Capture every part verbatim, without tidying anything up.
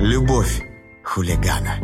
Любовь хулигана.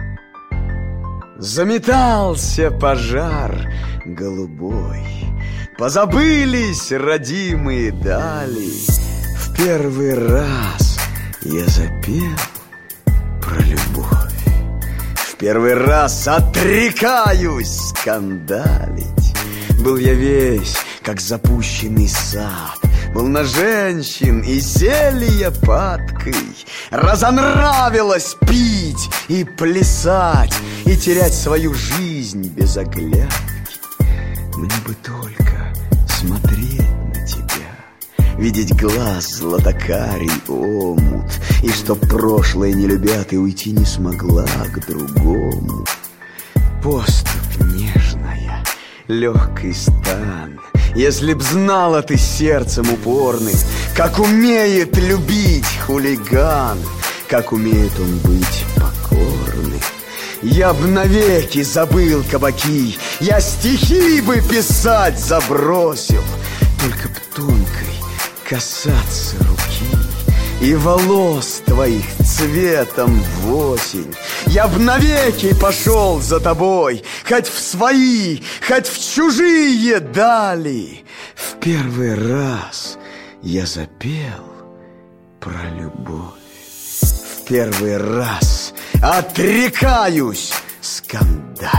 Заметался пожар голубой, позабылись родимые дали. В первый раз я запел про любовь. В первый раз отрекаюсь скандалить. Был я весь, как запущенный сад, был на женщин и зелья падкой. Разонравилось пить и плясать, и терять свою жизнь без оглядки. Мне бы только смотреть на тебя, видеть глаз златокарий омут, и чтоб прошлое не любя, ты уйти не смогла к другому. Поступь нежная, легкий стан, если б знала ты сердцем упорным, как умеет любить хулиган, как умеет он быть покорным. Я б навеки забыл кабаки, я стихи бы писать забросил, только б тонкой касаться руки и волос твоих цветом в осень. Я б навеки пошел за тобой, хоть в свои, хоть в чужие дали. В первый раз я запел про любовь. В первый раз отрекаюсь скандалить.